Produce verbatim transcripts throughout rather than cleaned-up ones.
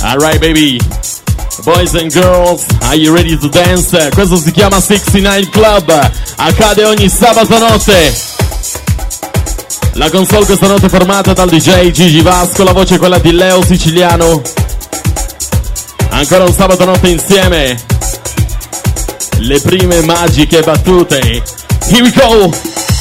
Alright baby, boys and girls, are you ready to dance? Questo si chiama sessantanove Club, accade ogni sabato notte. La console questa notte è formata dal D J Gigi Vasco, la voce è quella di Leo Siciliano. Ancora un sabato notte insieme, le prime magiche battute. Here we go!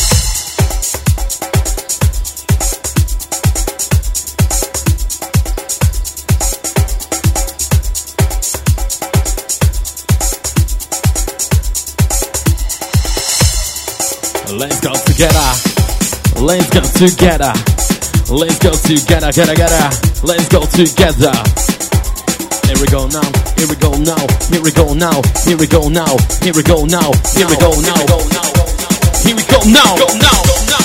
Let's go together, let's go together, let's go together, together, together, let's go together. Here we go now, here we go now, here we go now, here we go now, here we go now, here we go now, here we go now, go now.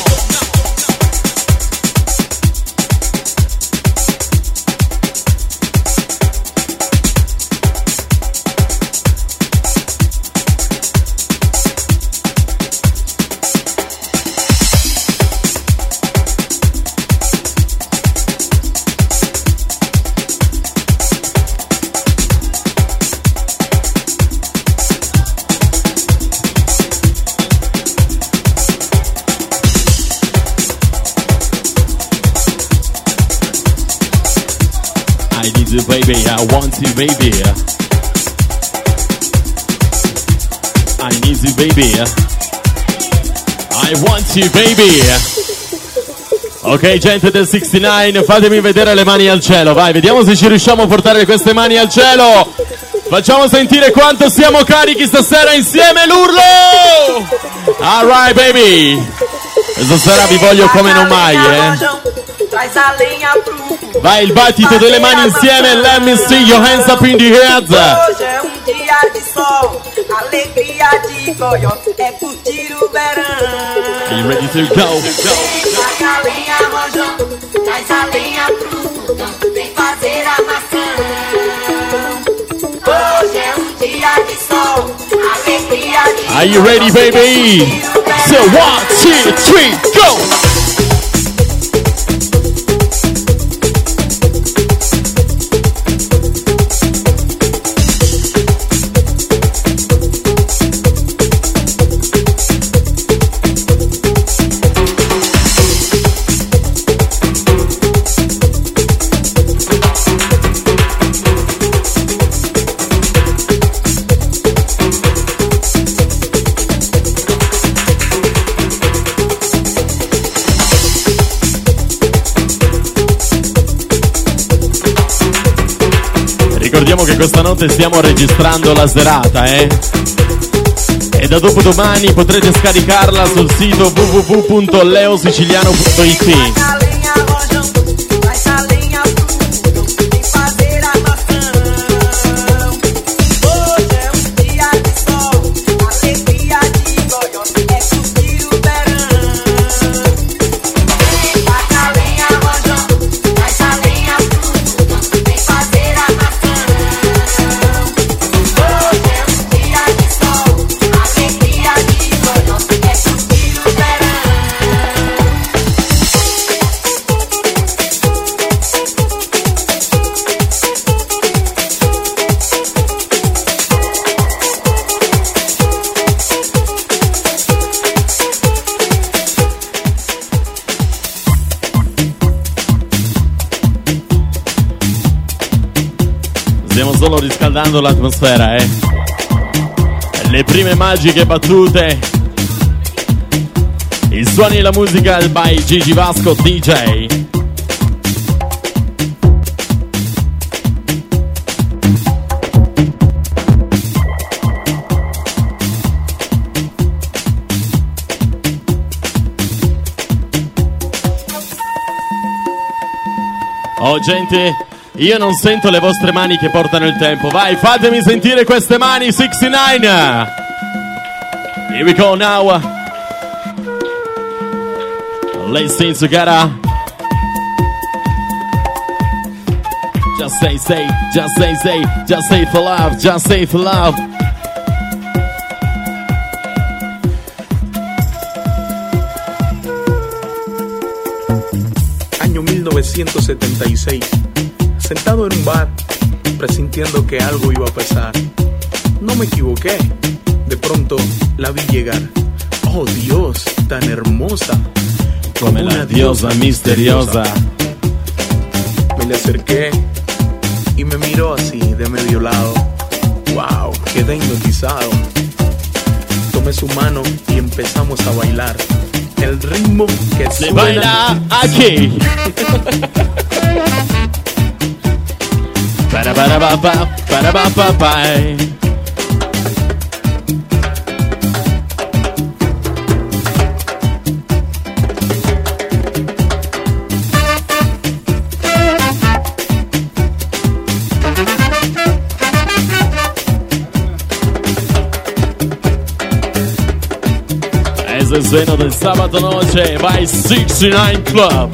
Baby, I want you, baby. I need you, baby. I want you, baby. Ok, gente del sessantanove, fatemi vedere le mani al cielo. Vai, vediamo se ci riusciamo a portare queste mani al cielo. Facciamo sentire quanto siamo carichi stasera insieme, l'urlo. Alright, baby. Questa sera vi voglio come non mai, eh. Vai il battito delle mani insieme, let me see your hands up in the air. Hoje é um dia de sol, alegria de goió, é curtir o verão. Are you ready to go? Taca a lenha, rojão, traz a lenha pro fogão, vem fazer a maçã. Hoje é um dia de sol, alegria de goió. Are you ready, baby? So one, two, three, go! Ricordiamo che questa notte stiamo registrando la serata, eh? E da dopodomani potrete scaricarla sul sito w w w punto leo siciliano punto i t. Stiamo solo riscaldando l'atmosfera, eh. Le prime magiche battute. I suoni e la musica by Gigi Vasco D J. Oh gente, io non sento le vostre mani che portano il tempo. Vai, fatemi sentire queste mani, sessantanove. Here we go now. Let's sing together. Just say, say, just say, say, just say for love, just say for love. Año mil novecientos setenta y seis. Sentado en un bar, presintiendo que algo iba a pasar. No me equivoqué. De pronto la vi llegar. Oh Dios, tan hermosa, como una diosa misteriosa. Me le acerqué y me miró así de medio lado. Wow, quedé hipnotizado. Tomé su mano y empezamos a bailar. El ritmo que se suena baila aquí. Para para pa pa para pa pa pa. Es el sueno del sábado noche by sixty nine Club.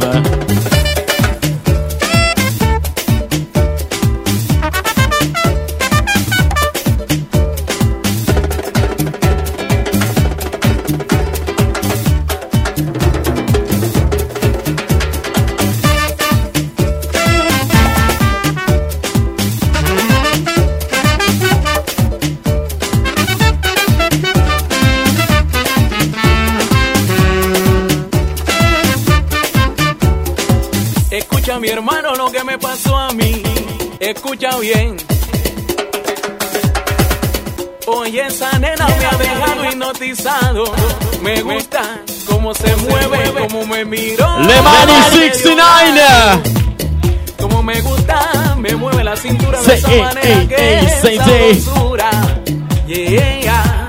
Mi hermano, lo que me pasó a mí, escucha bien. Oye, esa nena me ha dejado hipnotizado. Me gusta cómo se mueve, cómo me miró. Lemani sixty nine. Como me gusta, me mueve la cintura de esa say, manera hey, que hey, es say, sabrosura. Yeah.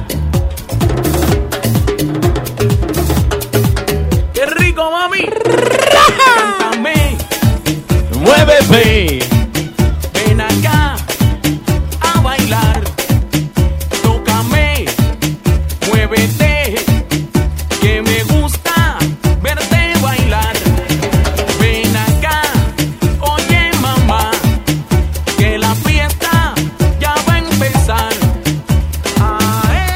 Qué rico, mami. Cántame. Muévete. Ven acá a bailar. Tócame, muévete, que me gusta verte bailar. Ven acá, oye mamá, que la fiesta ya va a empezar. Ae,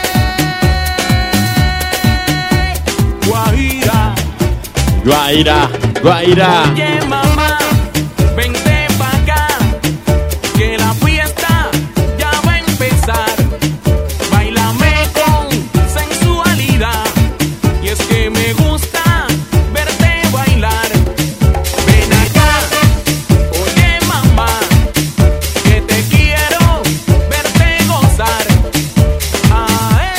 Guaira, Guaira, Guaira. oye mamá, vente pa' acá, que la fiesta ya va a empezar. Báilame con sensualidad, y es que me gusta verte bailar. Ven acá, oye mamá, que te quiero verte gozar. Ae,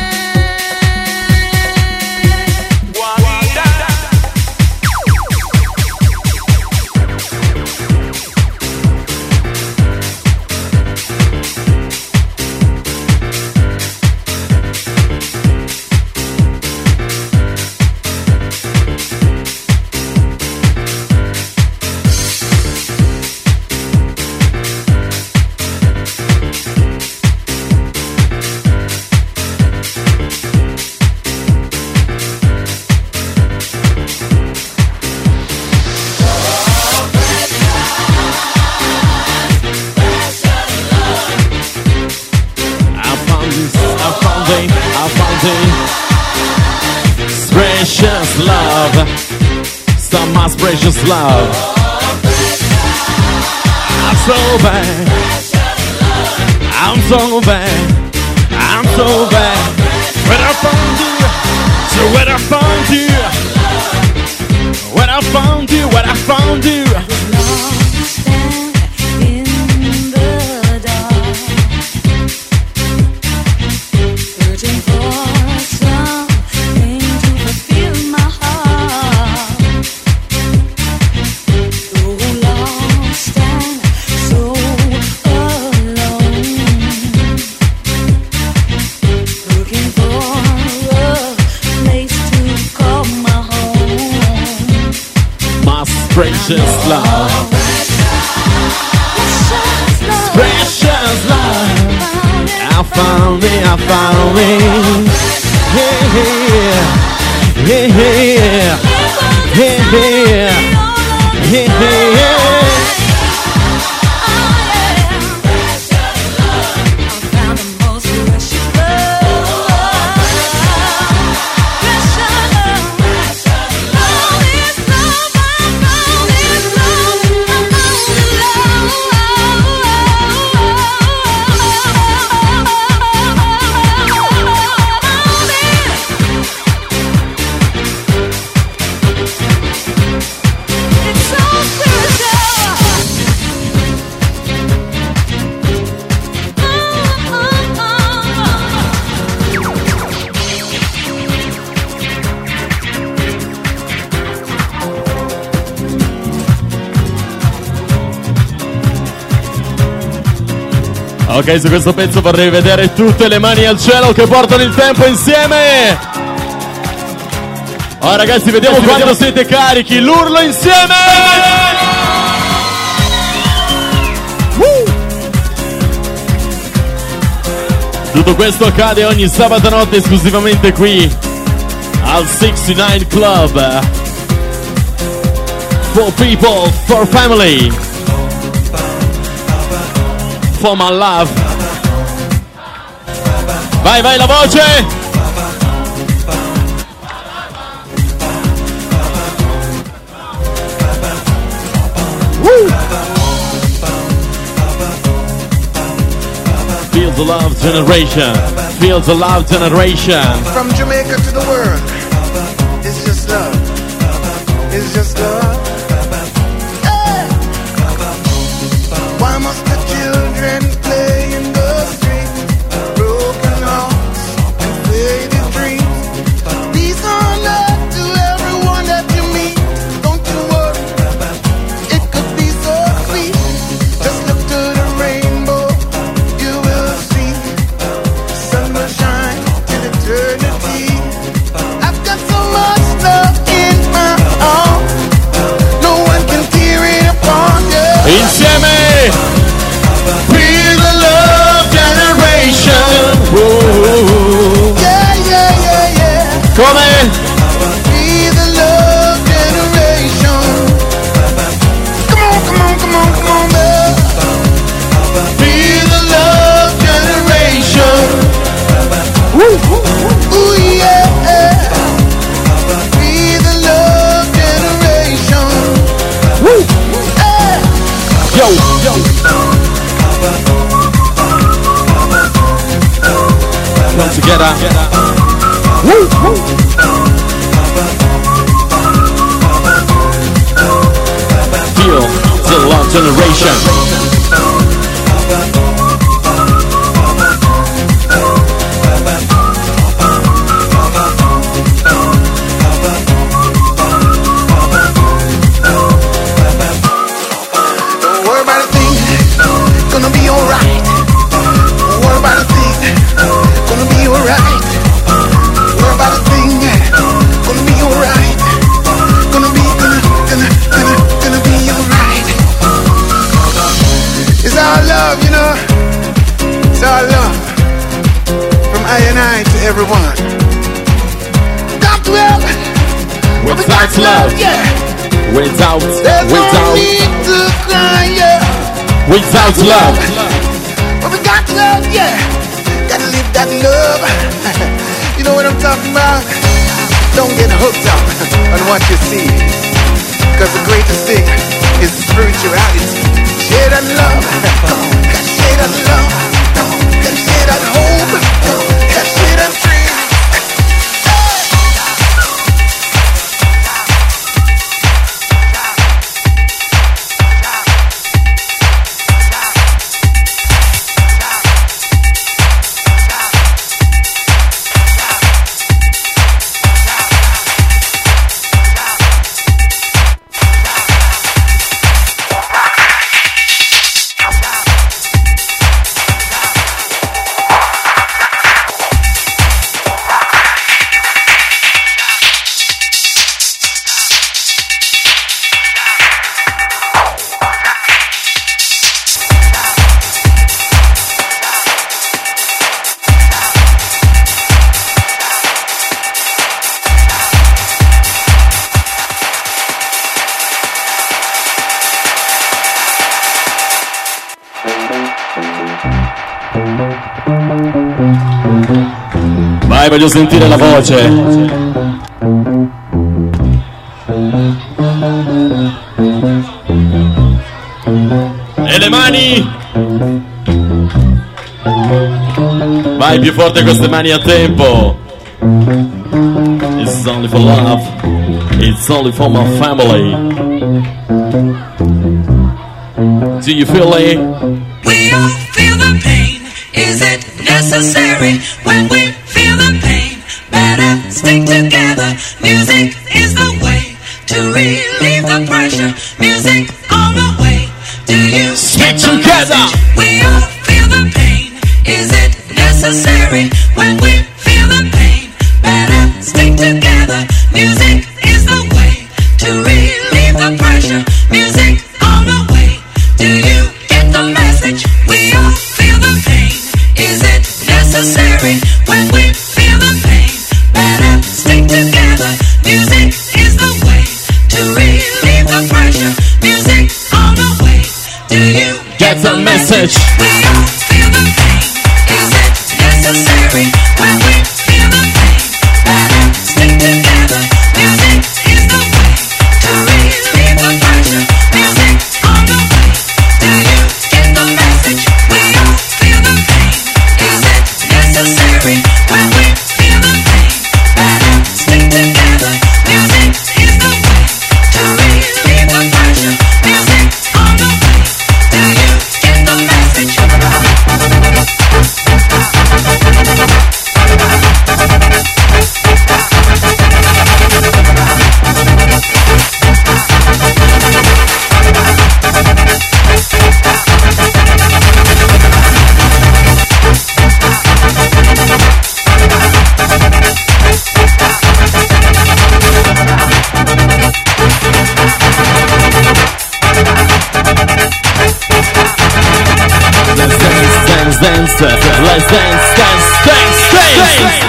Guaira. I found this, I found it, I found it. Precious love, some most precious love. I'm so bad, I'm so bad, I'm so bad. When I found you, so when I found you, when I found you, when I found you. Precious love, precious love. I found it, I found it. Yeah, yeah, yeah, yeah, yeah, yeah, yeah. Oh, Ok, su questo pezzo vorrei vedere tutte le mani al cielo che portano il tempo insieme. Oh ragazzi, vediamo quando vediamo. Siete carichi, l'urlo insieme. uh. Tutto questo accade ogni sabato notte esclusivamente qui al sessantanove Club. For people, for family, for my love. Vai, vai la voce. Woo. Feel the love generation. Feel the love generation. From Jamaica to the world, it's just love. It's just love. Why must the children play in the street? Broken hearts and faded dreams. Peace on earth to everyone that you meet. Don't you worry, it could be so sweet. Just look to the rainbow, you will see. The sun will shine till eternity. I've got so much love in my heart, no one can tear it apart. Yeah. Insieme. Feel the love generation. Whoa. Yeah, yeah, yeah, yeah. Come? Feel the love generation. Come on, come on, come on, come on, love. Feel the love generation. Ooh, ooh, yeah. Feel the love generation. Woo. Hey. Yo, yo. Come together. Woo, woo. Feel the love generation. Don't worry about a thing, gonna be alright. Don't worry about a thing, gonna be alright. Don't worry about a thing, gonna be alright. Gonna be, gonna, gonna, gonna, gonna be alright. It's our love, you know. It's our love. From I and I to everyone. Got to help. Without love, yeah. Without, There's no without, need to cry, yeah. without love. But we got love, yeah. Gotta live that love. You know what I'm talking about? Don't get hooked up on what you see. Cause the greatest thing is spirituality. Share that love. Come on, gotta share that love. Come on, gotta share that hope. Come on, gotta share that dream. Vai, voglio sentire la voce. E le mani. Vai più forte queste mani a tempo. It's only for love. It's only for my family. Do you feel it? We all feel the pain. Is it necessary when we feel the pain? Better stick together. Music is the way to relieve the pressure. Music all the way. Do you stick together? We all feel the pain. Music is the way to relieve the pressure. Music all the way. Do you get the message? We all feel the pain. Is it necessary when we feel the pain? Better stick together. Music is the way to relieve the pressure. Music all the way. Do you Get the message? We all feel the pain. Is it necessary when we feel the pain? Better stick together. Music is the way to relieve the pressure. Music on the way. Do you get the message? We all feel the pain. Is it necessary when we feel the pain? Better stick together. Music is the way to relieve the pressure. Music on the way. Do you get the message? Let's dance, dance, dance, let's dance, dance, dance, dance.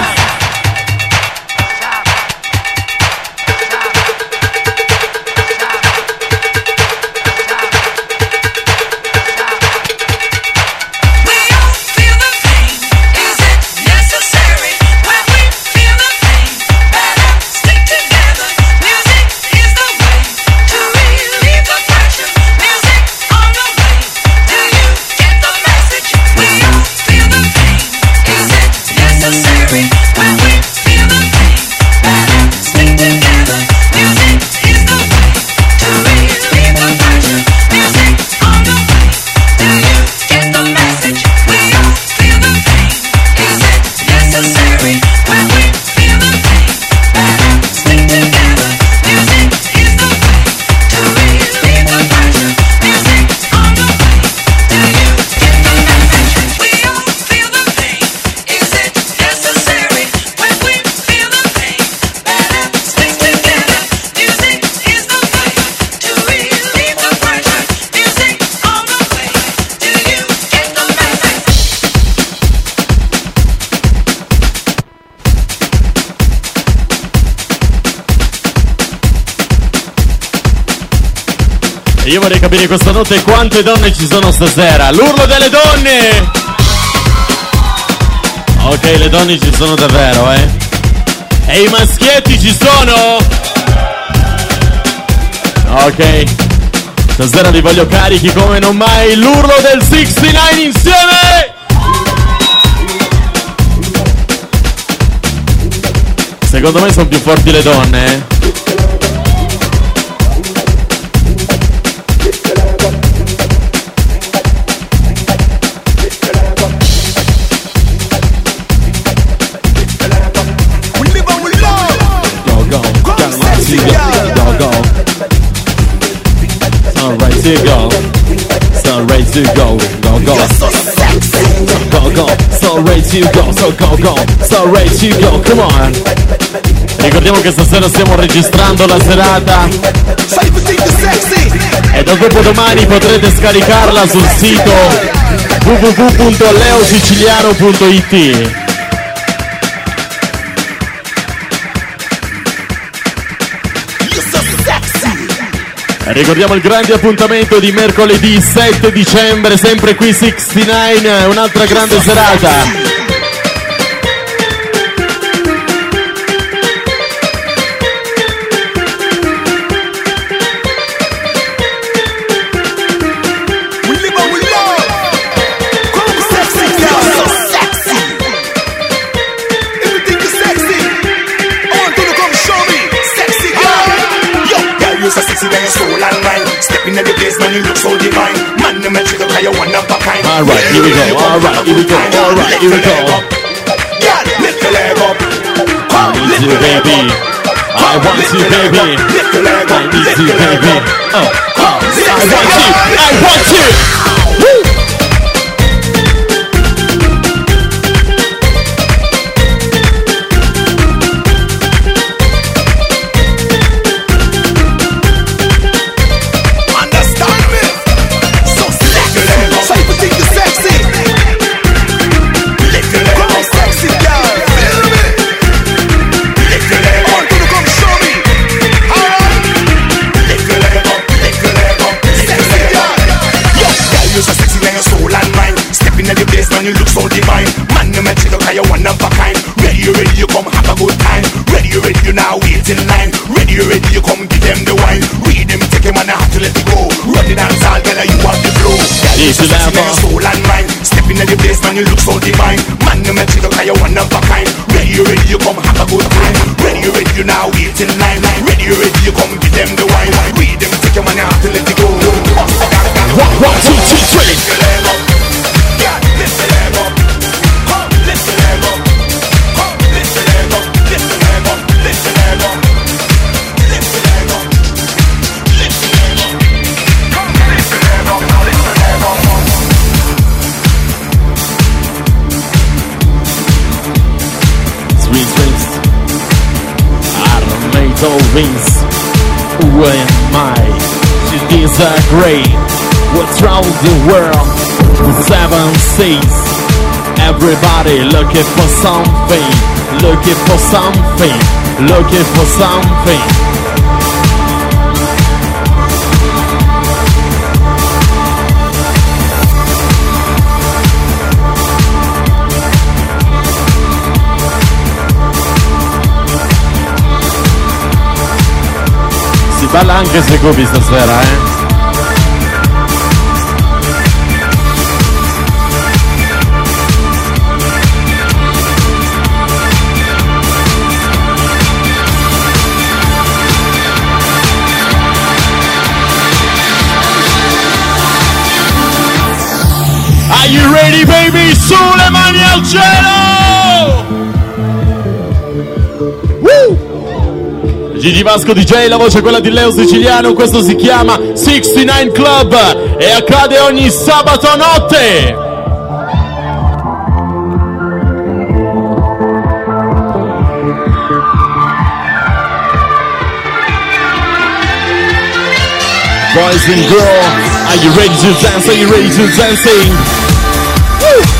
We all feel the pain. Is it necessary when we feel the pain? Better stick together. Music is the way to relieve the pressure. Music on the way. Do you get the message? We all feel the pain. Is it necessary when we feel the pain? Better stick together. Music is the way to relieve the pressure. Music on the way. Do you get the message? We all feel the pain. Is it necessary when we feel the pain? Better stick together. Music is the way to relieve the pressure. Music on the way. Do you get the message? We all feel the pain. Is it necessary when we feel the pain? Better stick together. Music is the way to relieve the pressure. Music on the way. Do you get the message? Io vorrei capire questa notte quante donne ci sono stasera. L'urlo delle donne! Ok, le donne ci sono davvero, eh? E i maschietti ci sono? Ok. Stasera li voglio carichi come non mai. L'urlo del sessantanove insieme! Secondo me sono più forti le donne, eh? We live and we love. Go, go, go, sexy go, go, go. So ready to go. So ready to go. Go, go. You're so sexy. Go, go. So ready to go. So go, go. So ready to go. Come on. Ricordiamo che stasera stiamo registrando la serata So you think you're sexy. e da dopodomani potrete scaricarla sul sito w w w punto leo siciliano punto i t. You're so sexy. Ricordiamo il grande appuntamento di mercoledì sette dicembre, sempre qui sessantanove, un'altra grande serata. We live and we love. Come sexy, girl. So sexy. If you think you're sexy, I want you to come show me. Sexy girl. Yo, girl, you're so sexy, then you're soul and mind. Step in the place, man, you look so divine. Man, no matter the kind, you're one of a kind. Alright, here we go, alright, here we go, alright, here we go. Girl, lift your leg up. Come, I need lift you, your leg baby. up. I want you, baby. Lift your leg I up. need Lift you, your leg baby. up. Oh, Come, I want you, I want you. Woo! now wait in line. Ready, ready, you come give them the wine. Read them, take him and I have to let it go. Run the dance all, girl, you want the flow. Girl, you just in your soul and mind. Step in the place, man, you look so divine. Man, you make it look like you one of a kind. Ready, ready, you come have a good time. Ready, ready, you now wait in line. Ready, ready, you come give them the wine. Read them, take him and I have to let it go. One, one, two, two, three. Lift your leg up. Yeah, lift your leg up. Huh, lift your leg up. Huh, lift your leg up. Lift your leg up. Lift your leg up. Lift your leg up. Lift your leg up. Come, lift your leg up. Now lift your leg up. Sweet drinks are made of wings. Who am I? She disagree. What's round the world? Seven seas. Everybody looking for something. Looking for something. Looking for something. Si balla anche se cubi stasera, eh? Are you ready, baby? Su le mani al cielo! Woo! G D Vasco D J, la voce è quella di Leo Siciliano, questo si chiama sessantanove Club e accade ogni sabato notte! Boys and girls, are you ready to dance? Are you ready to dancing? Woo!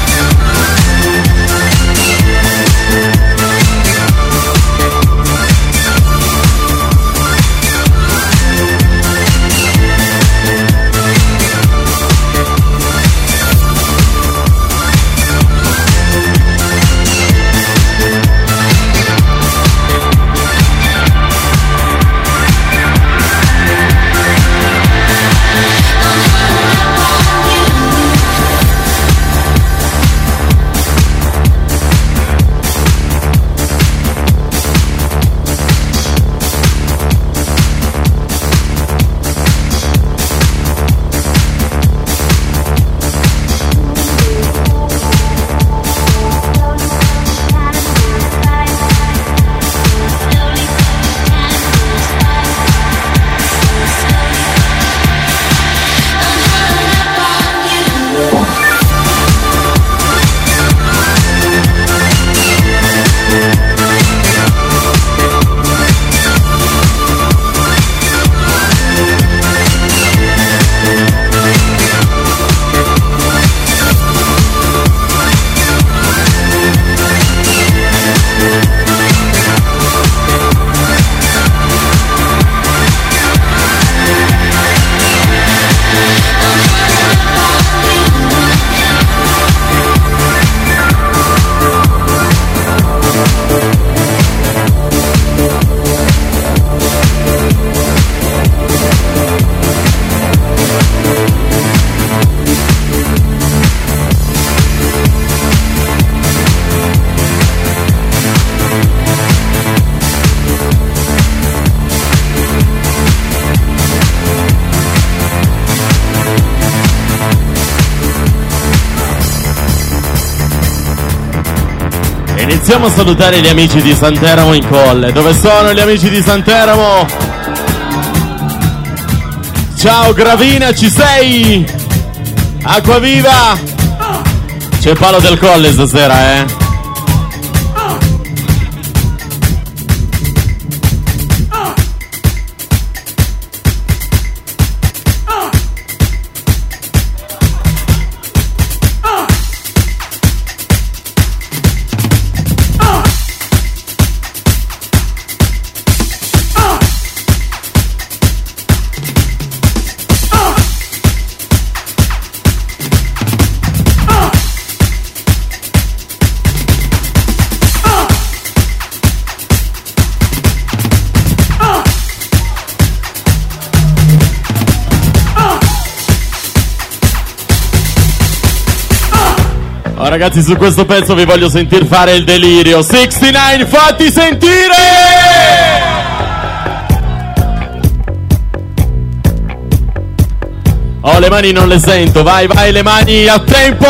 Iniziamo a salutare gli amici di Santeramo in Colle. Dove sono gli amici di Santeramo? Ciao Gravina, ci sei? Acquaviva! C'è Palo del Colle stasera, eh? ragazzi, su questo pezzo vi voglio sentir fare il delirio. sessantanove, fatti sentire! Oh, le mani non le sento, vai, vai, le mani a tempo!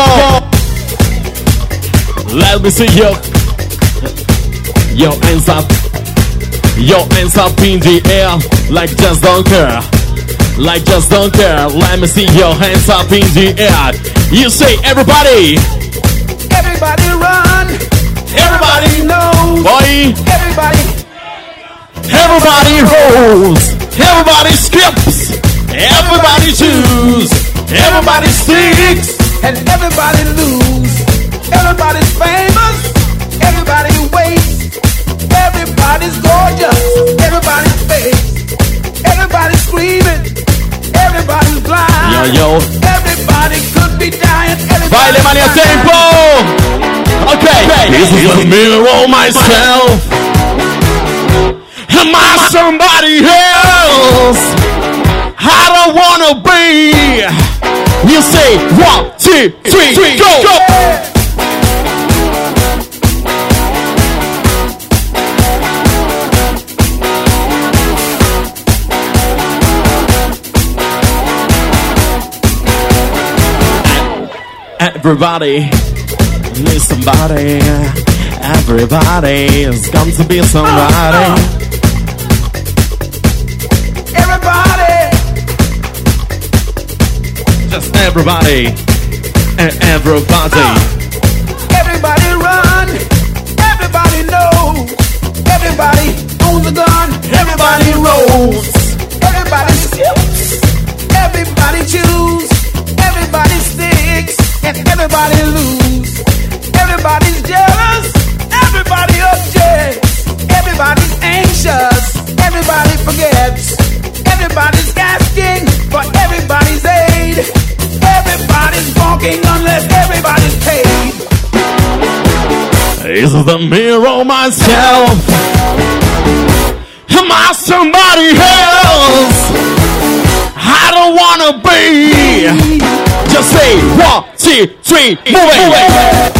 Let me see you. Yo, hands up. Yo, hands up in the air, like just don't care. Like just don't care. Let me see your hands up in the air. You say everybody. Everybody run. Everybody knows. Boy. Everybody. Everybody rolls. Everybody skips. Everybody choose. Everybody sticks. And everybody lose. Everybody's famous. Everybody waits. Everybody's gorgeous. Everybody's face. Everybody's screaming. Everybody's blind. Yo, yo. Everybody could be dying. Vai, le mani a tempo. Okay. okay. This is the mirror myself. Am I somebody else? I don't wanna be. You say one, two, three, three go. go. Everybody needs somebody. Everybody is going to be somebody. Uh, uh. Everybody. Just everybody. And everybody. Uh. Everybody run. Everybody knows. Everybody owns a gun. Everybody rolls. Everybody skips. Everybody choose. Everybody sticks. And everybody lose. Everybody's jealous. Everybody objects. Everybody's anxious. Everybody forgets. Everybody's asking for everybody's aid. Everybody's walking unless everybody's paid. This is the mirror myself. Am I somebody else? I don't wanna be. Just say one, two, three, move it. Move it.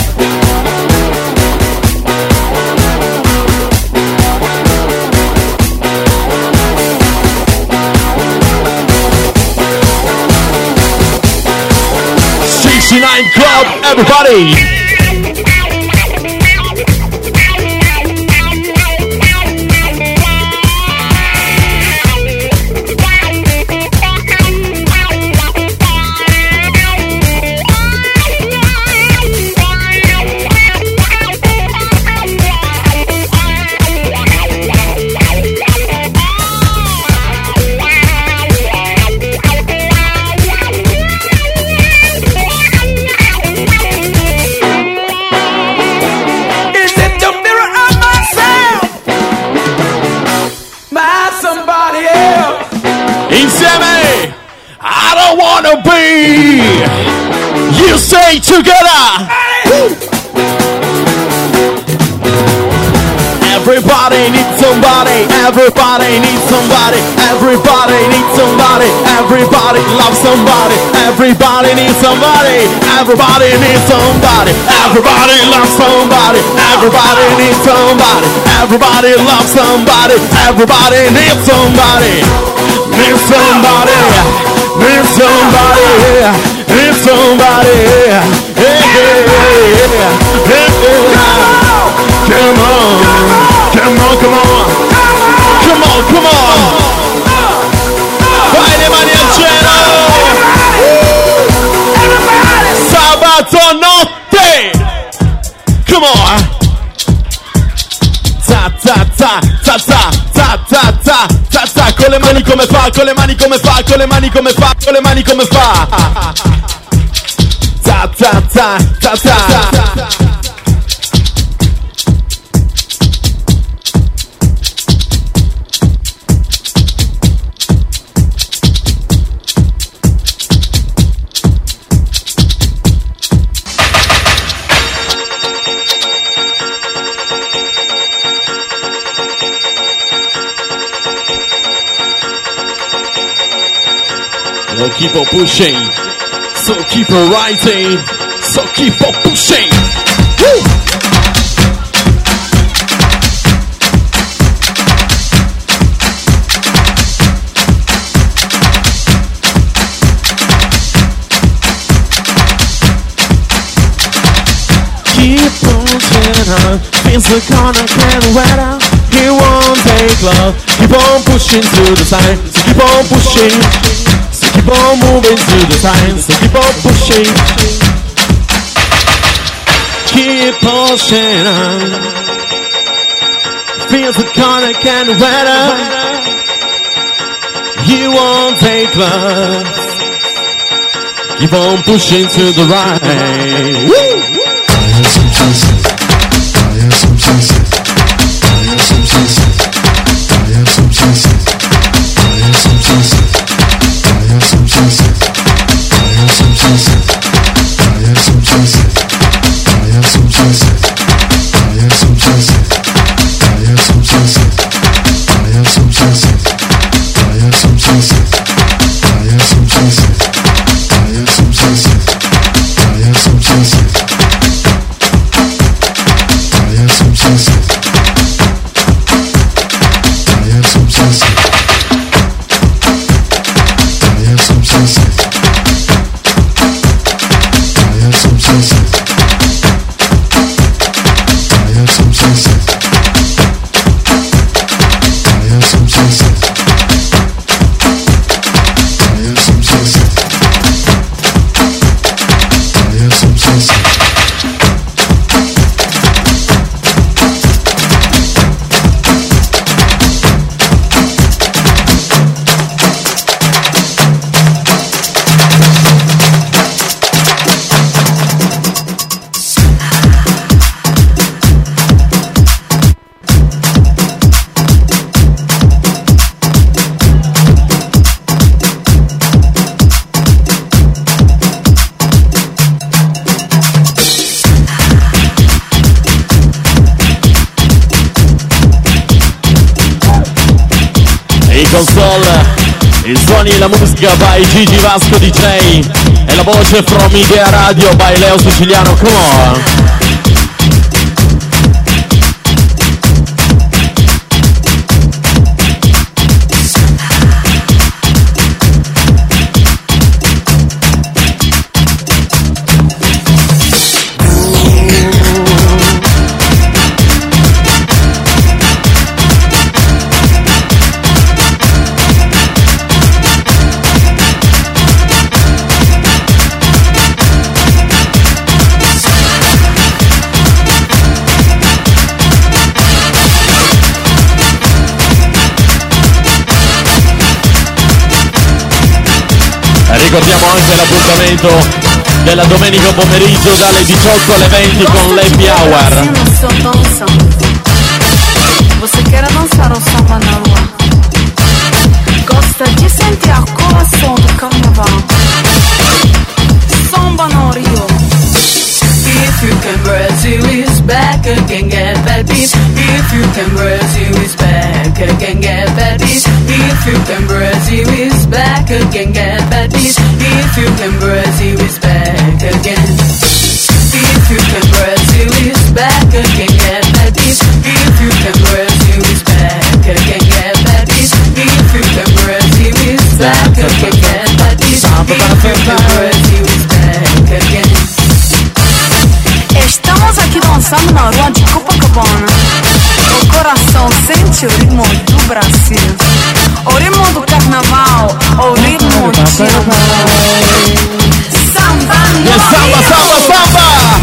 sixty-nine Club, everybody. Insieme, I don't wanna be. You say together. Everybody needs somebody. Everybody needs somebody. Everybody needs somebody. Everybody loves somebody. Everybody needs somebody. Everybody needs somebody. Everybody loves somebody. Everybody needs somebody. Everybody loves somebody. Everybody needs somebody. Need somebody, need somebody, need somebody. Hey, hey, hey, hey, hey. Come on, come on, come on, come on, come on. Vai le mani al cielo. Sabato notte. Come on. Ta ta ta ta ta ta ta ta ta ta. Con le mani come fa, con le mani come fa, con le mani come fa, con le mani come fa. Ta ta ta ta ta. So keep on pushing, so keep on writing, So keep on pushing. Woo! Keep pushing on, things are gonna get wetter. He won't take love. Keep on pushing to the side, so keep on pushing. So keep on moving to the side, so keep on pushing. Keep pushing on. Things are gonna get wetter. He won't take love. Keep on pushing to the right. Woo! Some sunset, I have some sunset, I have some sunset, I have some sunset, I have some sunset, I have some sunset, I have some sunset, I have some sunset, I have some sunset, I have some sunset, I have some sunset, I have some sunset, I have some sunset, I have some sunset, I have some sunset, I have some sunset. Some sunset. I have some sunset. I have some sunset. I have some sunset. I have some sunset. I have some sunset. I have some sunset. I have some sunset. Console, il suoni e la musica by Gigi Vasco D J e la voce from Idea Radio by Leo Siciliano. Come on! Ricordiamo anche l'appuntamento della domenica pomeriggio dalle diciotto alle venti con l'Happy Hour. Você quer dançar o samba na rua? Gosta de sentir a coração do carnaval? Samba no Rio. If you can, Brazil is back again, get that beat. If you can, Brazil is back again, get that beat. If you can, Brazil is back again, get that beat. If you can, Brazil is back again. If you can, Brazil is back again, get that beat. If you can, Brazil is back again, get that beat. If you can, Brazil is back again, get that beat. If you can, Brazil is back again. Estamos aqui dançando na rua de Copacabana. O coração sente o ritmo do Brasil. O ritmo do carnaval, o ritmo de amor. Samba no Rio! Samba, samba, samba!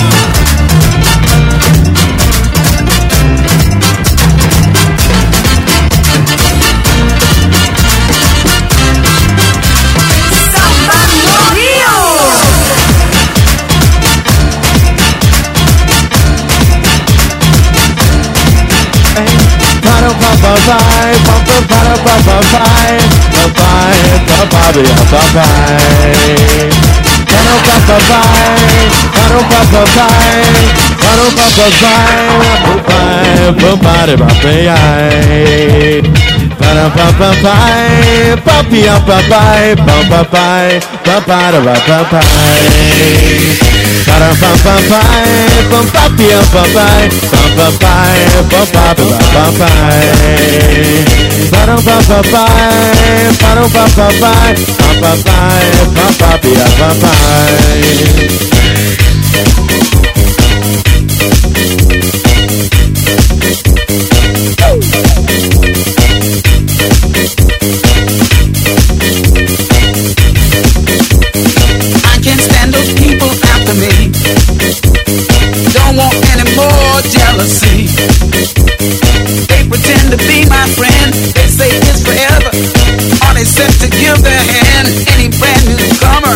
Bye bye bye bye bye bye bye bye bye bye bye. Caro bye bye caro bye bye caro bye bye bye bye bye. Para bye bye papi bye bye bye bye bye bye bye bye. can't stand those people after me. Don't want any more jealousy. They pretend to be my friend. They say it's forever. Are they set to give their hand? Any brand newcomer?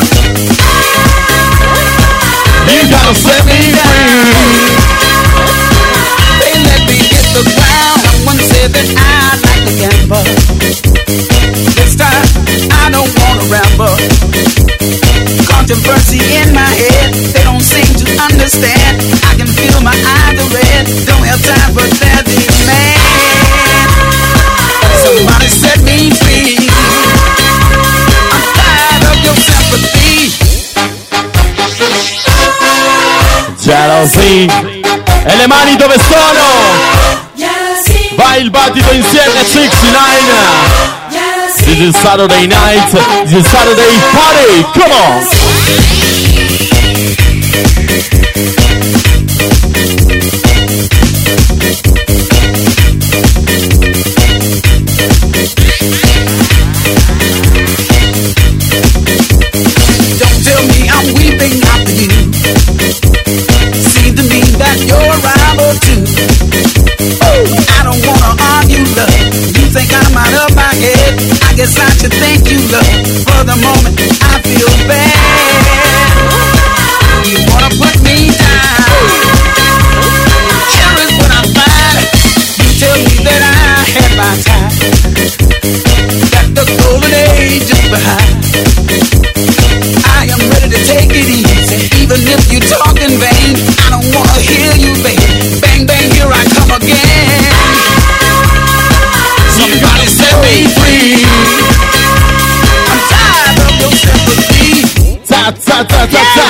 You gotta set me free. They let me hit the ground. Someone said that I like to gamble. This time I don't wanna ramble. Controversy in my head, they don't seem to understand. I can feel my eyes are red, don't have time for their demand. Somebody set me free. I'm tired of your sympathy. Jealousy. E le mani dove sono? Vai il battito insieme, sessantanove. This is Saturday night, this is Saturday party, come on! Don't tell me I'm weeping after you. Seems to me that you're a rival too. I don't wanna argue, love. You think I'm out of my head? I guess I should thank you, love. For the moment, I feel bad. You wanna put me down? Here is what I find. You tell me that I had my time, that the golden age is behind. I am ready to take it easy, even if you talk in vain. I don't wanna hear you, baby. Bang, bang, here I come again. Somebody set me free. I'm tired of your sympathy. Ta ta ta ta ta.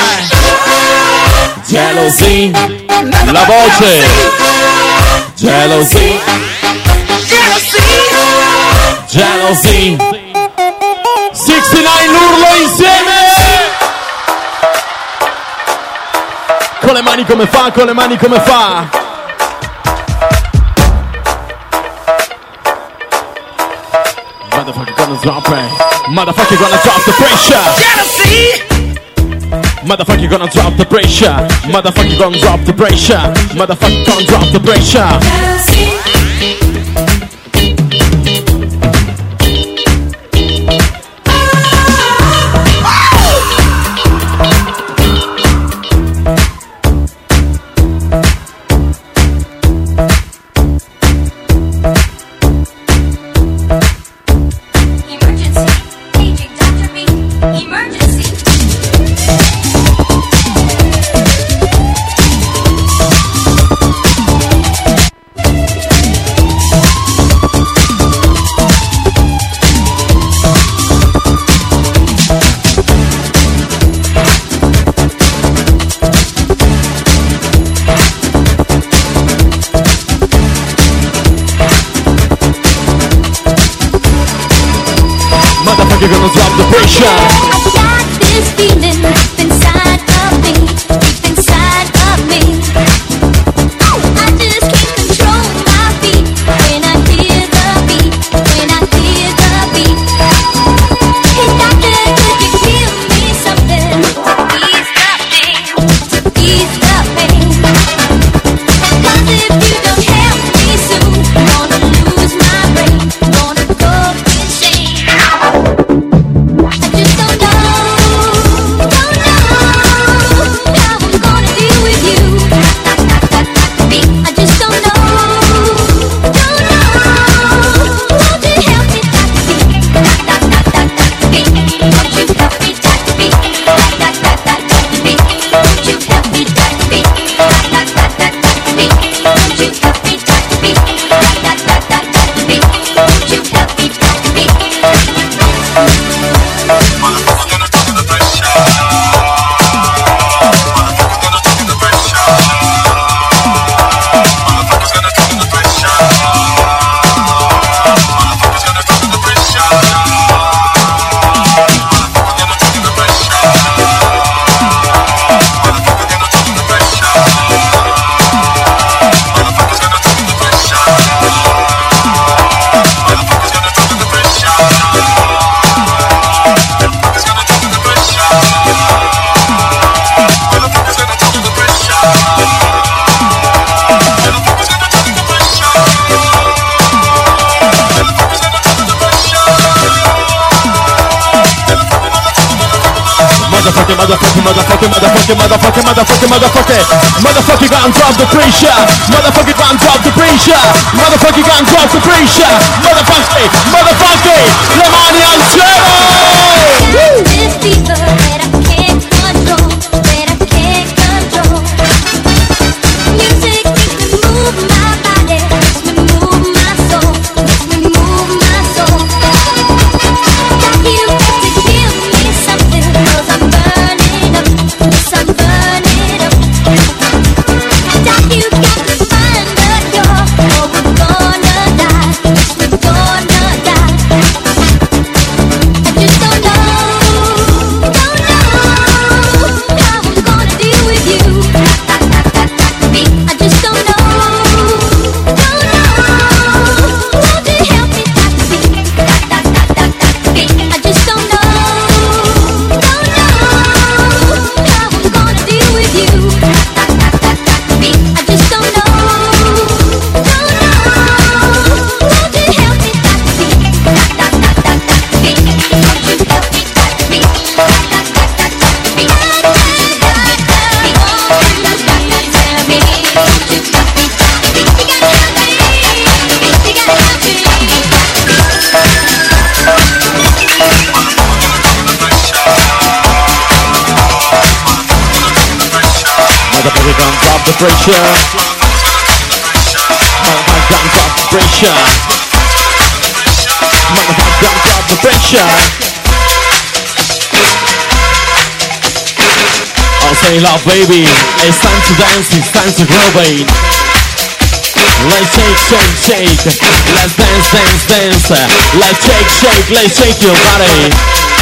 Jealousy. La voce. Jealousy. Jealousy. Jealousy. sessantanove l'urlo insieme. Con le mani come fa, con le mani come fa. Motherfucker gonna drop it. Motherfucker gonna drop the pressure. Jealousy. Motherfucker gonna drop the pressure. Motherfucker gonna drop the pressure. Motherfucker gonna drop the pressure. Jealousy. You're gonna drop the pressure. I've got this feeling deep inside of me, deep inside of me. I just can't control my feet when I hear the beat, when I hear the beat. Hey doctor, could you give me something to ease the pain, to ease the pain? 'Cause if you don't help me soon, I'm gonna lose my brain, I'm gonna go insane. I just don't know, don't know. motherfucking, motherfucking, motherfucking, motherfucking, motherfucking, motherfucking, motherfucking, gun drop the pressure, motherfucking, gun drop the pressure, motherfucking, gun drop the pressure, motherfucking, motherfucking, le mani al cielo! This fever that I can't control, that I can't control. Music makes me move my body, makes me move my soul, makes me move my soul. Got you got to give me something, 'cause I'm burning up, yes I'm burning up. Got you got to find a cure, or we're gonna die, yes we're gonna die. I just don't know, don't know how I'm gonna deal with you. I just don't know, don't know. Won't you help me, Doctor B? I just don't know, don't know how I'm gonna deal with you. I just don't know, don't know. Won't you help me, Doctor B? Motherfucking gun drop the pressure, motherfucking gun drop the pressure, motherfucking gun drop the pressure. I'll say love baby, it's time to dance, it's time to grow baby. Let's shake, shake, shake, let's dance, dance, dance. Let's shake, shake, let's shake your body.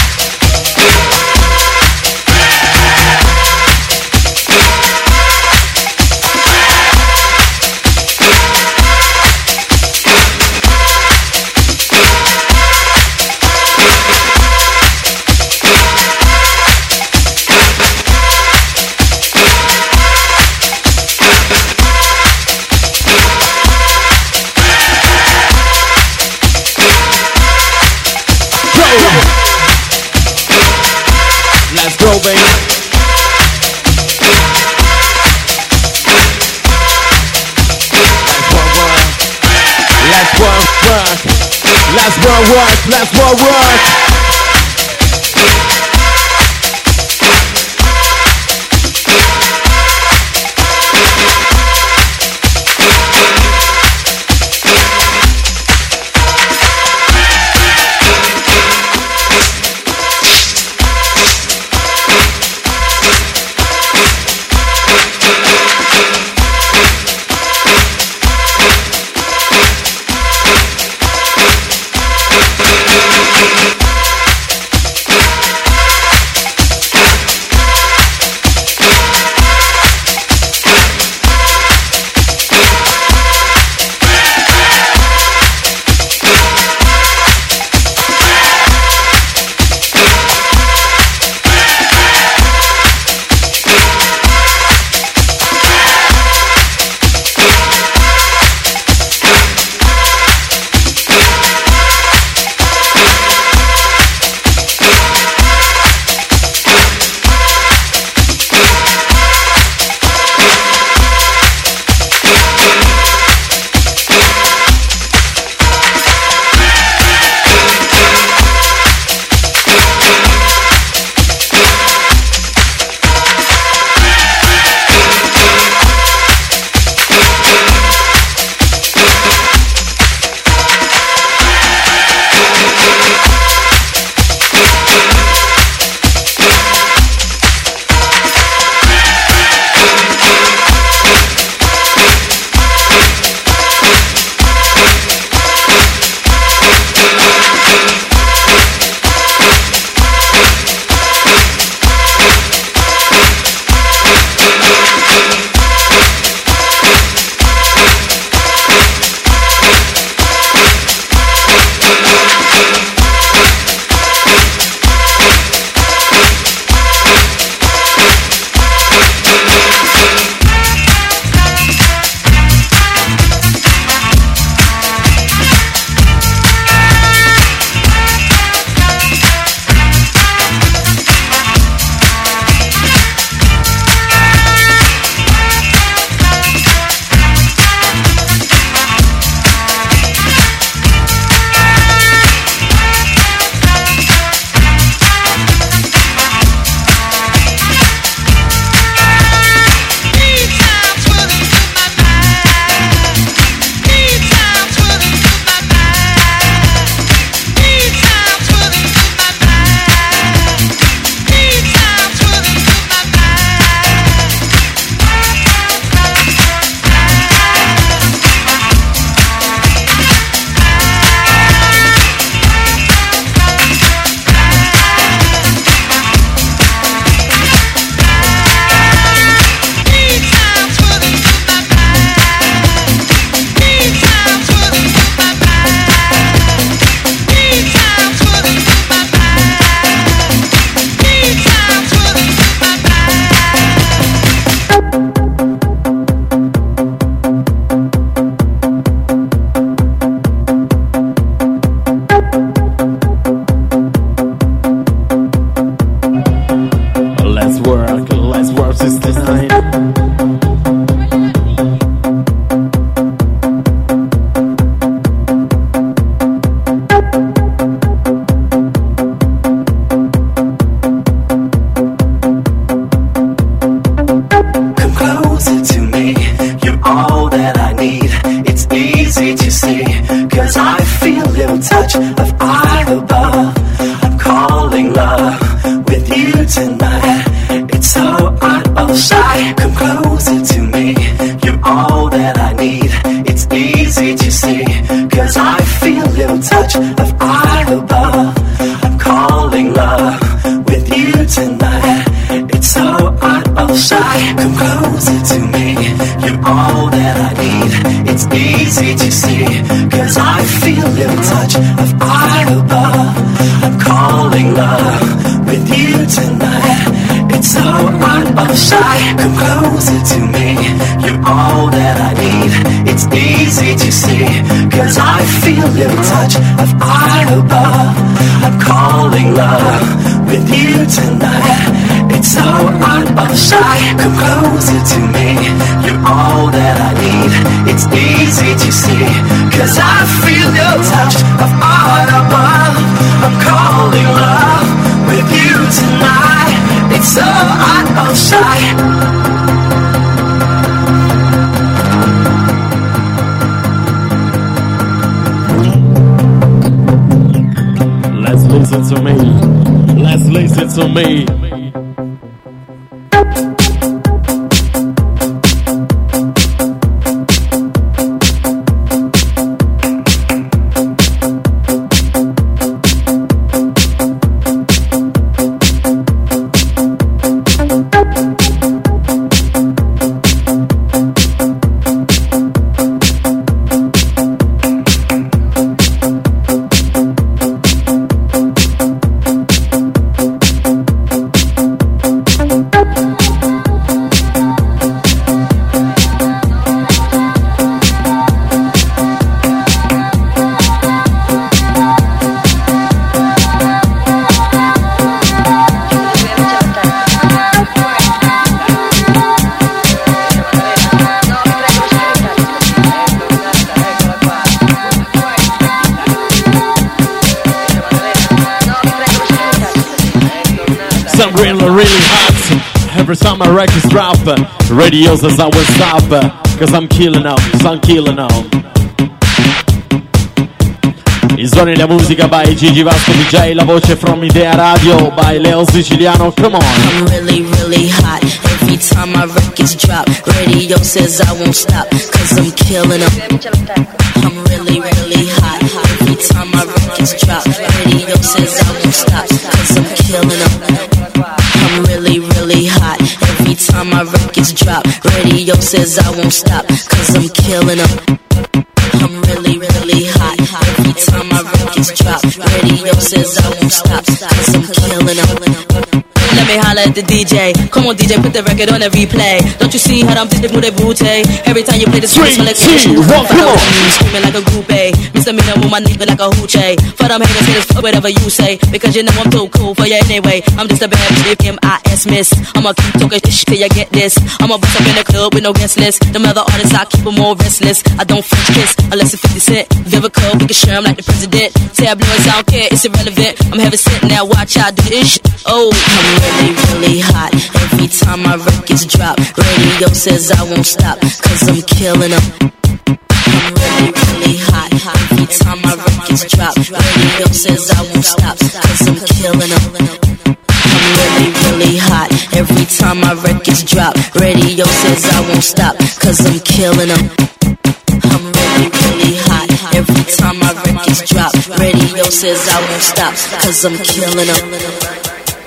Let's go, baby. Let's work, work. Let's work, work. Let's work, work. of eye above. I'm calling love with you tonight. It's so out of sight. Come closer to me. You're all that I need. It's easy to see, cause I feel your touch of eye above. I'm calling love with you tonight. It's so out of sight. Come closer to me. You're all that I need. It's easy to see, cause I feel your touch of eye above. I'm calling love with you tonight. It's so out of sight. Come closer to me. You're all that I need. It's easy to see, cause I feel your touch of eye above. I'm calling love with you tonight. It's so out of sight. Let's listen to me. Let's listen to me. Some really, really hot. Every time my records drop, radio says I won't stop, cause I'm killing them, cause I'm killing them. Il suono e la musica by Gigi Vasco D J, la voce from Idea Radio by Leo Siciliano, come on. I'm really, really hot. Every time my records drop, radio says I won't stop, cause I'm killing them. I'm really, really hot. Every time my records drop, radio says I won't stop, cause I'm killing them. I'm really, really hot. Every time my records drop, radio says I won't stop, cause I'm killing them. I'm really, really hot. Every time my records drop, radio says I won't stop, cause I'm killing them. Let me holler at the D J. Come on, D J, put the record on a replay. Don't you see how I'm did with a booty? Every time you play the song, smell like a shoe. Screaming like a groupie. Misdemeanor with my nigga like a hoochie. For them haters, haters, fuck whatever you say. Because you know I'm too cool for you anyway. I'm just a bad bitch, M I S miss. I'ma keep talking shit till you get this. I'ma bust up in the club with no guest list. Them other artists, I keep them more restless. I don't French kiss unless it's fifty cent. Vivica, we can share them like the president. Say I blow it, I don't care, it's irrelevant. I'm heavy set now, watch I do this shit. Oh, I'm really, really hot. Every time my records drop, radio says I won't stop, cause I'm killing them. I'm really, really hot. Every time my records drop, radio says I won't stop, cause I'm killing them. I'm really, really hot. Every time my records drop, radio says I won't stop, cause I'm killing them. I'm really, really hot. Every time my records drop, radio says I won't stop, cause I'm killing them.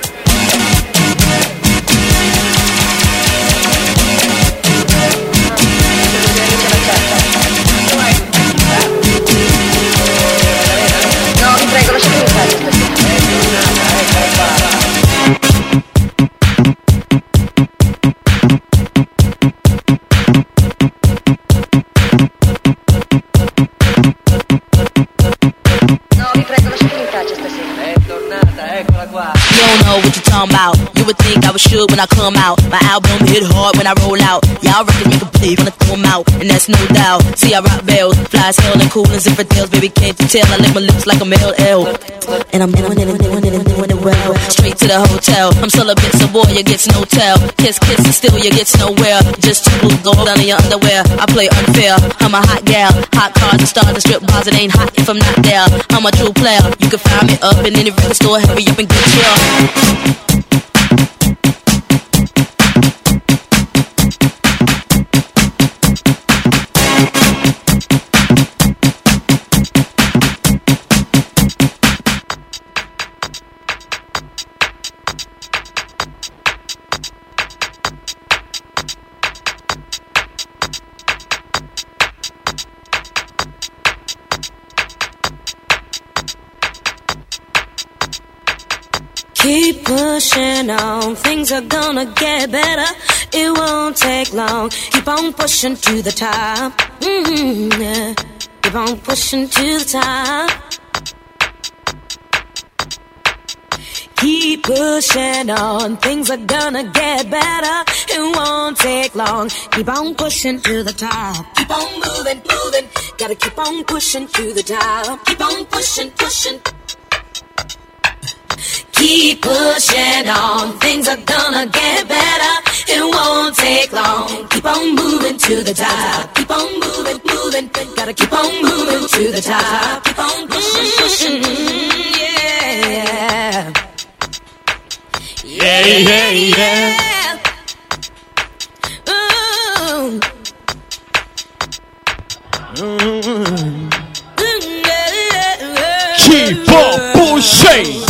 You don't know what you're talking about. You would think I was shook when I come out. My album hit hard when I roll out. Y'all reckon you can believe when I throw them out, and that's no doubt. See, I rock bells, fly as hell and cool and zipper tails. Baby, can't you tell? I lick my lips like a male L. And I'm doing it and doing it and doing it well. Straight to the hotel. I'm celibate, so boy, you get no tell. Kiss, kiss, and still you get nowhere. Just two blue gold under your underwear. I play unfair. I'm a hot gal. Hot cars and stars and strip bars. It ain't hot if I'm not there. I'm a true player. You can find me up in any record store. Hurry up and get your. Keep pushing on, things are gonna get better. It won't take long. Keep on pushing to the top. Mm-hmm, yeah. Keep on pushing to the top. Keep pushing on, things are gonna get better. It won't take long. Keep on pushing to the top. Keep on moving, moving. Gotta keep on pushing to the top. Keep on pushing, pushing. Keep pushing on, things are gonna get better. It won't take long. Keep on moving to the top. Keep on moving, moving. Gotta keep on moving to the top. Keep on pushing, pushing. Mm, yeah. Yeah, yeah, yeah. Ooh. Mm. Keep on pushing.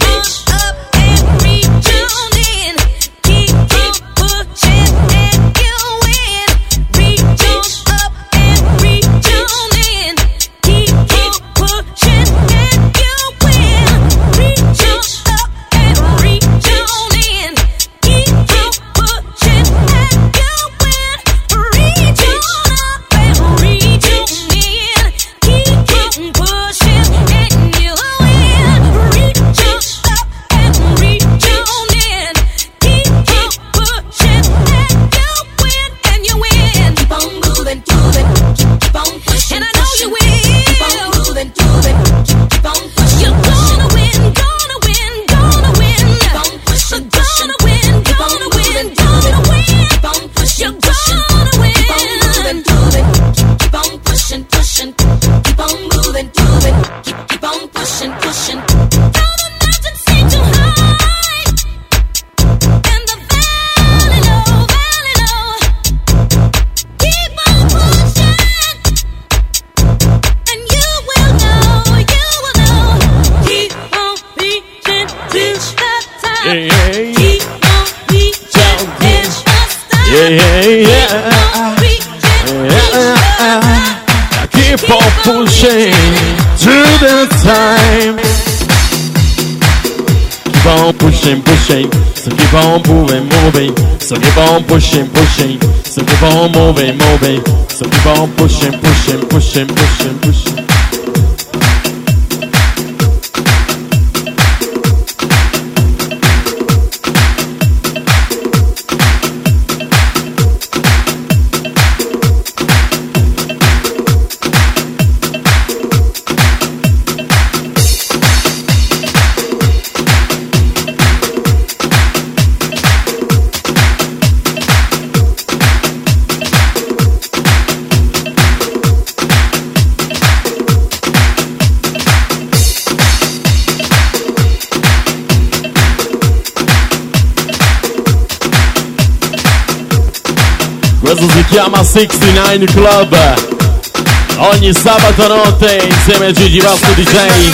Pushing, pushing, so keep on moving, moving, so keep on pushing, pushing, so keep on moving, moving, so keep on pushing, pushing, pushing, pushing, pushing. Questo si chiama sessantanove Club. Ogni sabato notte insieme a Gigi Vasto D J.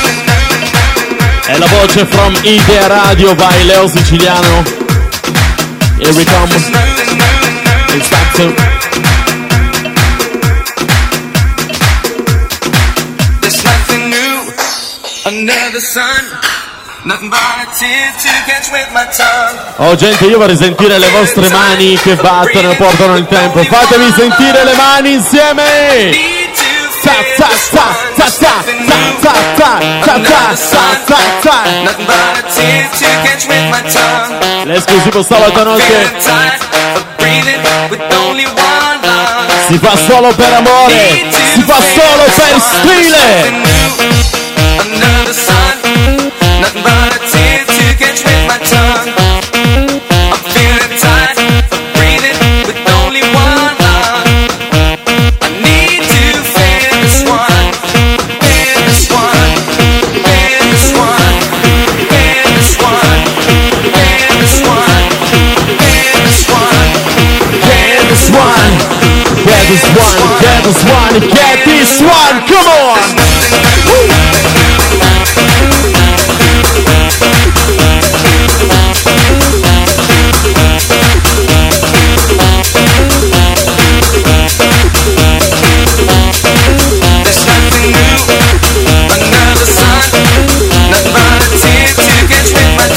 E la voce from Idea Radio by Leo Siciliano. Here we come. It's back to there's nothing new under the sun. Nothing but a tear to catch with my tongue. Oh gente, io vorrei sentire le vostre mani che battono e portano il tempo. Fatemi sentire le mani insieme. Ta ta ta ta ta ta ta ta ta ta ta. Nothing but a tear to catch with my tongue. L'esclusivo sabato notte. Si fa solo per amore, si fa solo per stile. Under the sun, nothing but a tear to catch with my tongue. I'm feeling tired of breathing with only one lung. I need to feel this one, feel this one, feel this one, feel this one, feel this one, feel this one, Get this one, get this one, get this one, get this one, come on! There's nothing new under the sun, nothing but a tear to catch with my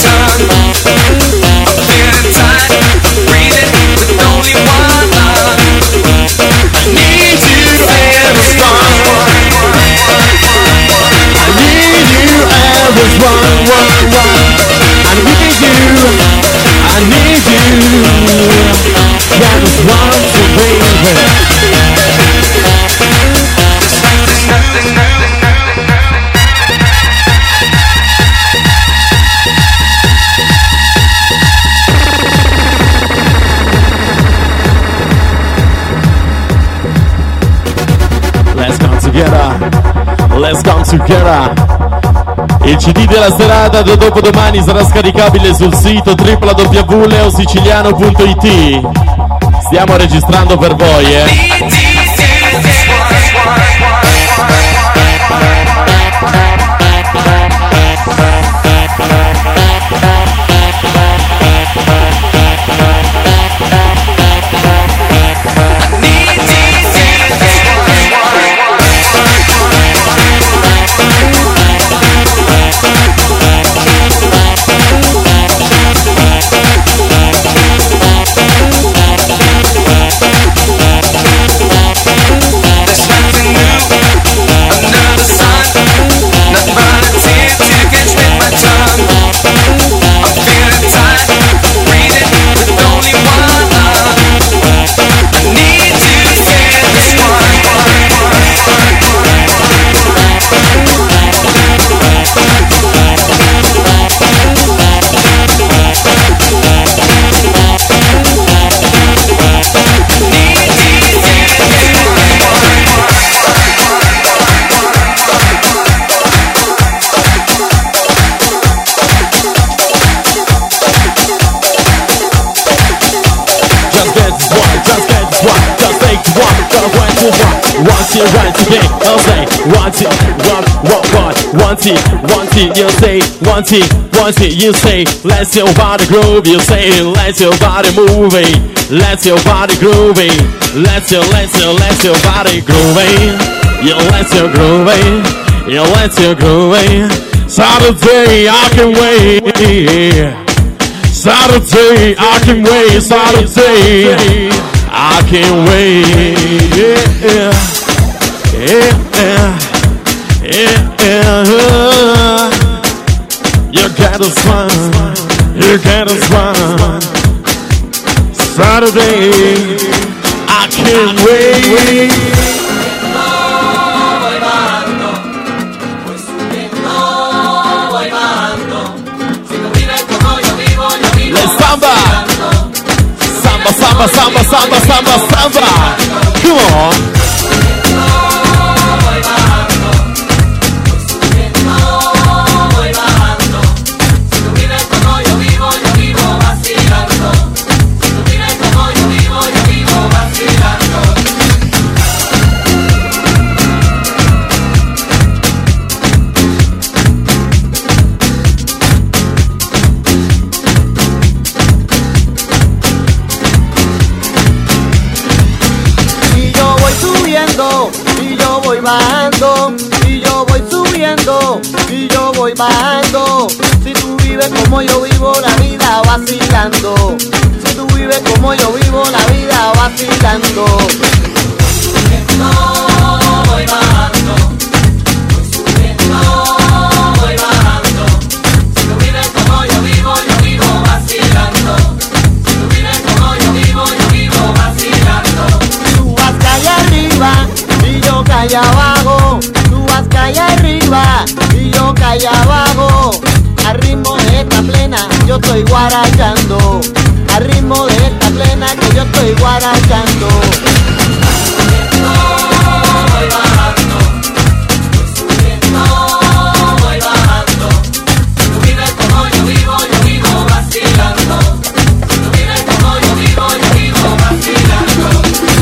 Together. Il C D della serata da dopodomani sarà scaricabile sul sito w w w punto leo siciliano punto i t. Stiamo registrando per voi, eh. Want it right today, I'll say want it, want, want, want, want it, want it, you say want it, want it, you say let your body groove, you say let your body moving, let your body grooving, let your, let your, let your body grooving, you let your grooving, you let your grooving. Saturday I can wait, Saturday I can wait, Saturday I can wait, yeah, yeah, yeah, yeah. You gotta smile, you gotta smile. Saturday, I can't wait. Let's samba, samba, samba, samba, samba, samba, samba. Come on. Bajando, y yo voy subiendo, y yo voy bajando. Si tú vives como yo vivo la vida vacilando, si tú vives como yo vivo la vida vacilando. Voy subiendo, voy bajando, voy subiendo, voy bajando. Si tú vives como yo vivo, yo vivo vacilando. Si tú vives como yo vivo, yo vivo vacilando. Tú vas calle arriba y yo calle abajo, tú vas calle arriba y yo calle abajo. Al ritmo de esta plena yo estoy guarachando, al ritmo de esta plena que yo estoy guarachando. Subiendo, voy bajando, voy subiendo, voy bajando. Si tú vives como yo vivo, yo vivo vacilando. Si tú vives como yo vivo, yo vivo vacilando.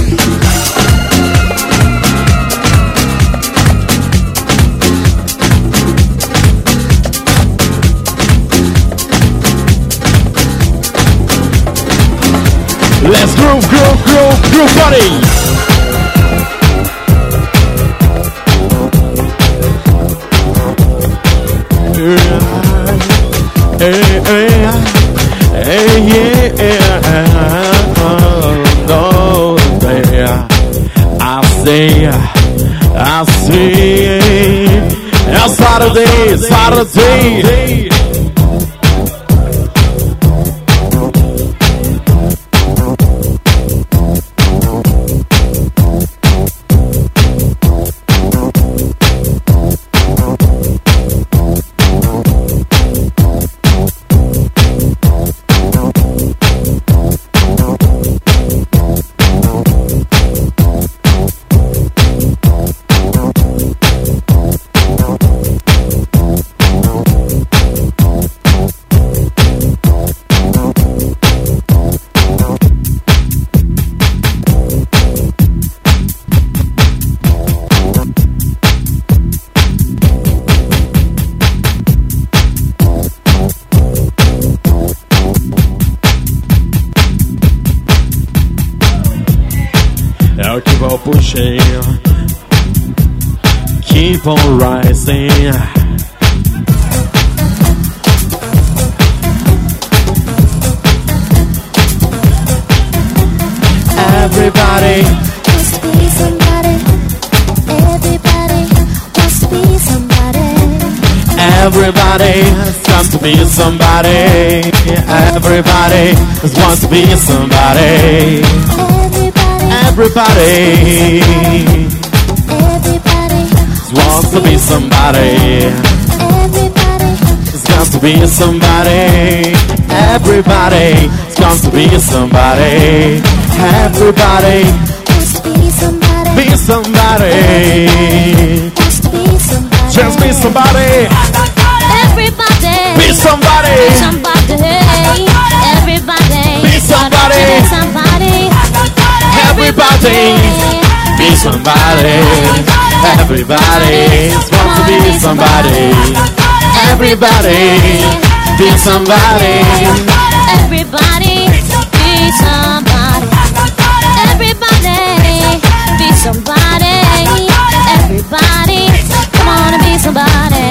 Let's groove, groove, groove, groove party. Hey, hey, hey, yeah, no, yeah. I see, I see. It's Saturday, Saturday. pushing, keep on rising. Everybody wants to be somebody. Everybody wants to be somebody. Everybody wants to be somebody. Everybody wants to be somebody. Everybody, everybody wants to be somebody. It's got to be somebody. Everybody wants to be somebody. Everybody wants to be somebody. Be somebody. Wants to be somebody. Just be somebody. Everybody be somebody. Be somebody. Everybody be somebody. Be somebody. Everybody be somebody. Everybody wants to be somebody. Everybody be somebody. Everybody be somebody. Everybody be somebody. Everybody come on and be somebody.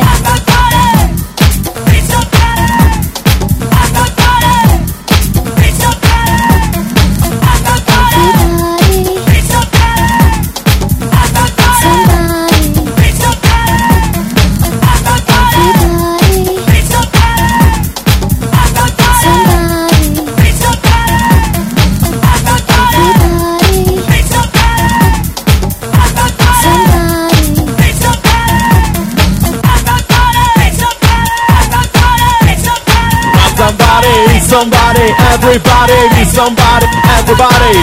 Somebody, everybody, be somebody, everybody.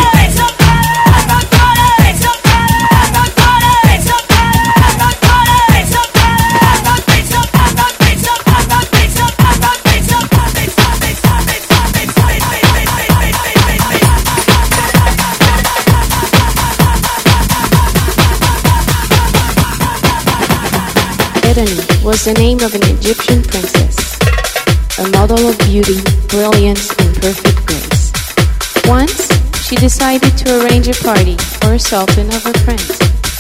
Edeni was the name of an Egyptian princess, a model of beauty, brilliance, and perfect grace. Once, she decided to arrange a party for herself and of her friends.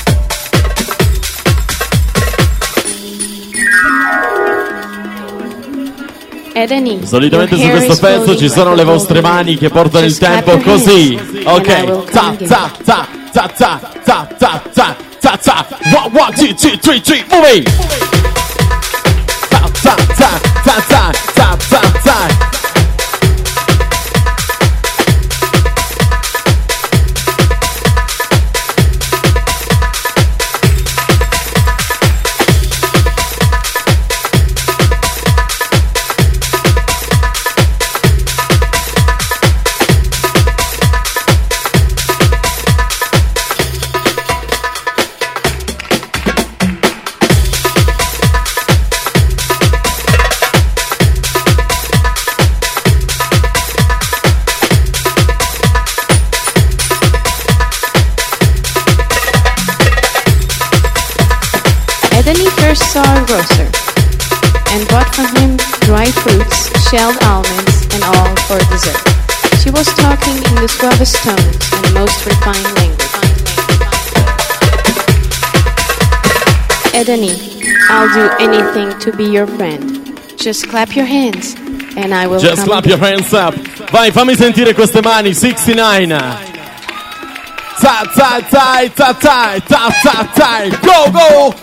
Edeni, solitamente su questo pezzo ci sono le vostre mani che portano il tempo così. Ok, ta ta ta ta ta ta ta ta ta ta. One one two two three three, moving. Ta ta ta ta ta ta ta ta. Saw a grocer and bought from him dry fruits, shelled almonds, and all for dessert. She was talking in the suavest tones and most refined language. Edeni, I'll do anything to be your friend. Just clap your hands and I will Just come clap again. your hands up. Vai, fammi sentire queste mani. sessantanove. Ta ta ta ta ta ta ta ta. Go go.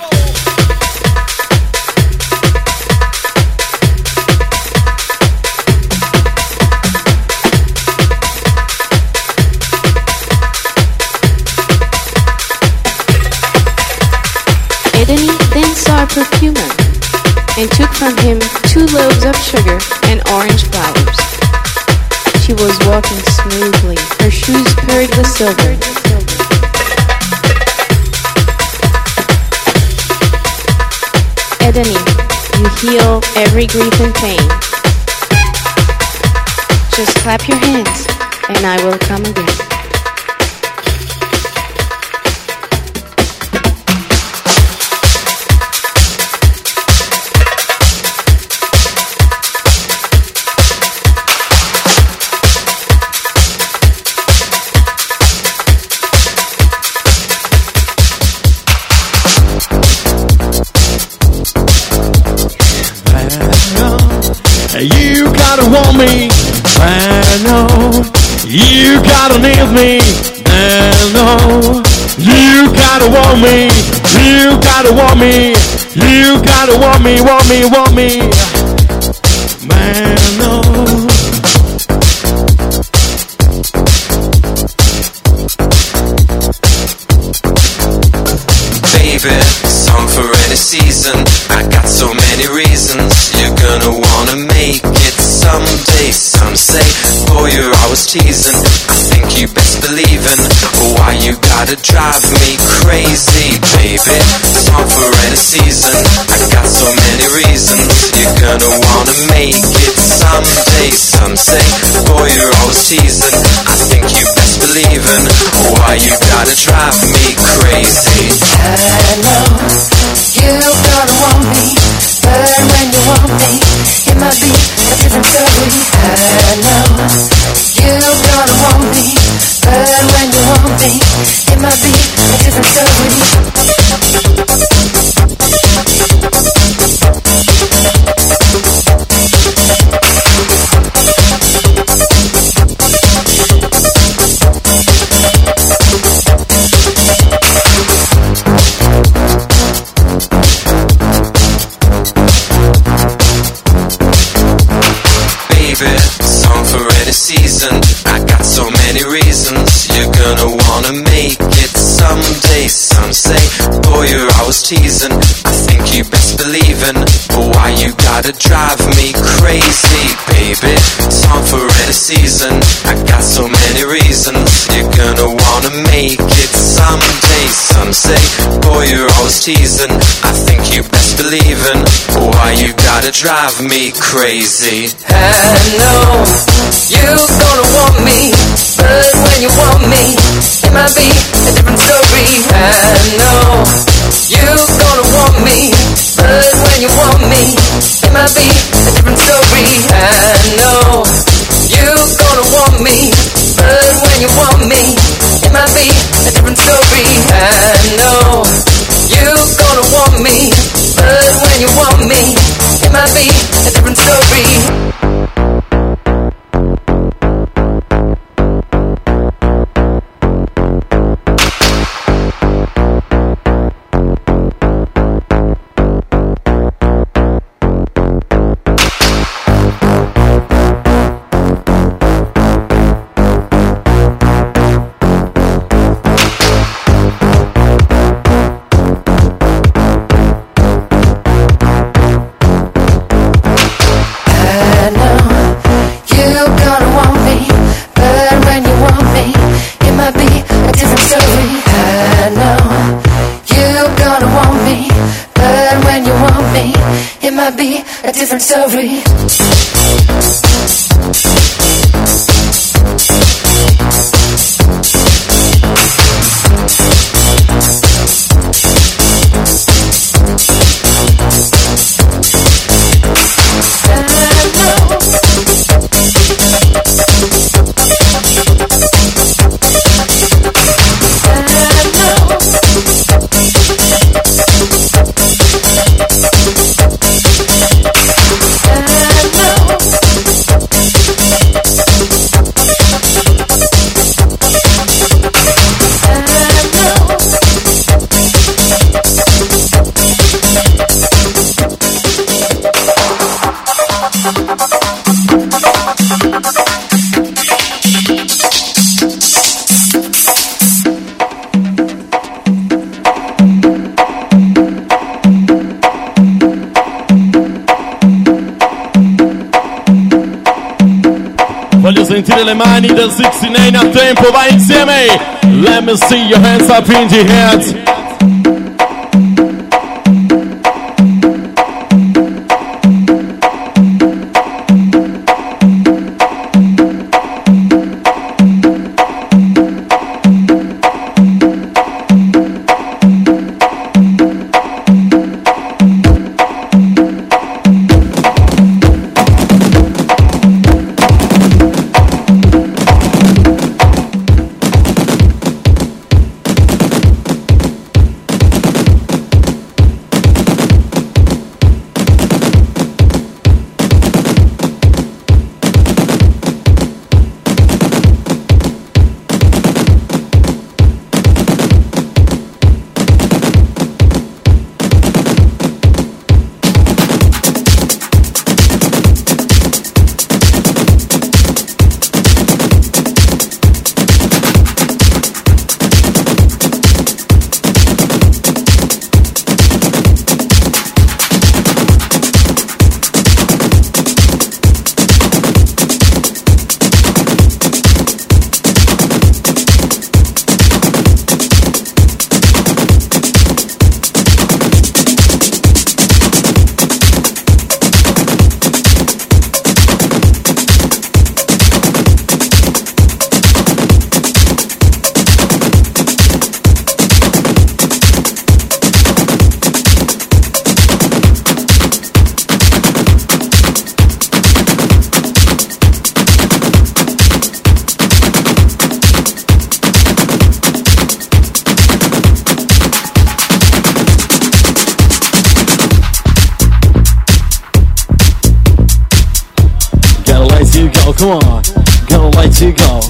Edeni then saw a perfumer and took from him two loaves of sugar and orange flowers. She was walking smoothly, her shoes purred with silver. Edeni, you heal every grief and pain. Just clap your hands and I will come again. You gotta want me, I know. You gotta need me, I know. You gotta want me, you gotta want me, you gotta want me, want me, want me, man, no. Baby, song for any season. I got so many reasons. You're gonna wanna make it someday. Some say, boy, you're always teasing. I think you best believe in why you gotta drive me crazy, baby. Song for any season. I got so many reasons. You're gonna wanna make it someday. Some say, boy, you're always teasing. I think you best believe in why you gotta drive me crazy. I know you gonna want me, but when you want me, it might be a different story. I know you gonna want me, but when you want me, it might be a different story. Song for any season. I got so many reasons. You're gonna wanna make it someday. Some say, boy, you're always teasing. I think you best believe in why you gotta drive me crazy, baby. Song for any season. I got so many reasons. You're gonna wanna make it someday. Some say, boy, you're always teasing. I think you best believe in why you gotta drive me crazy. I know you gonna want me, but when you want me, it might be a different story. I know you gonna want me, but when you want me, it might be a different story. I know you gonna want me, but when you want me, it might be a different story. I know you gonna want me, but when you want me, it might be a different story. Be a different story. Voglio sentire le mani del sessantanove a tempo, vai insieme. Let me see your hands up in the air. come on. Gonna let you go.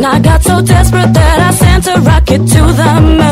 I got so desperate that I sent a rocket to the moon.